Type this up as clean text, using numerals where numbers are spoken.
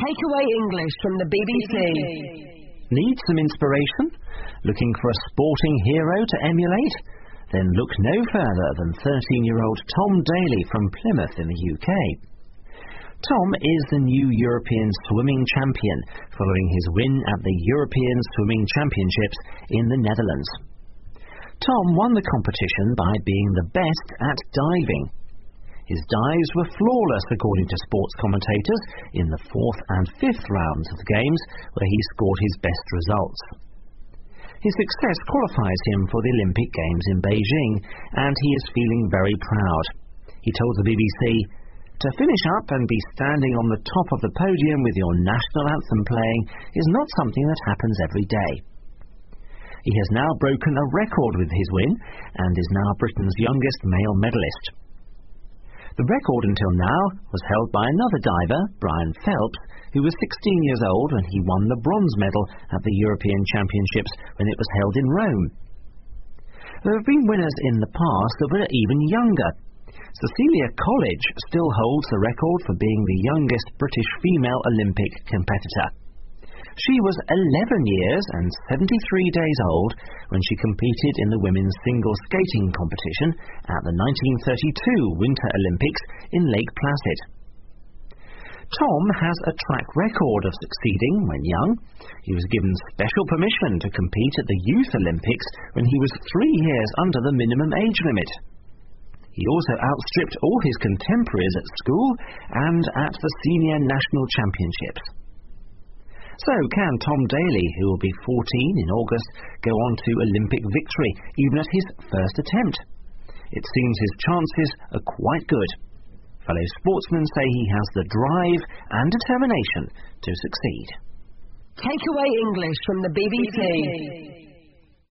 Takeaway English from the BBC. Need some inspiration? Looking for a sporting hero to emulate? Then look no further than 13-year-old Tom Daley from Plymouth in the UK. Tom is the new European swimming champion, following his win at the European Swimming Championships in the Netherlands. Tom won the competition by being the best at diving. His dives were flawless, according to sports commentators, in the 4th and 5th rounds of the Games, where he scored his best results. His success qualifies him for the Olympic Games in Beijing, and he is feeling very proud. He told the BBC, "To finish up and be standing on the top of the podium with your national anthem playing is not something that happens every day." He has now broken a record with his win, and is now Britain's youngest male medalist. The record until now was held by another diver, Brian Phelps, who was 16 years old when he won the bronze medal at the European Championships when it was held in Rome. There have been winners in the past that were even younger. Cecilia College still holds the record for being the youngest British female Olympic competitor. She was 11 years and 73 days old when she competed in the women's single skating competition at the 1932 Winter Olympics in Lake Placid. Tom has a track record of succeeding when young. He was given special permission to compete at the Youth Olympics when he was 3 years under the minimum age limit. He also outstripped all his contemporaries at school and at the Senior National Championships. So can Tom Daley, who will be 14 in August, go on to Olympic victory, even at his first attempt? It seems his chances are quite good. Fellow sportsmen say he has the drive and determination to succeed. Takeaway English from the BBC.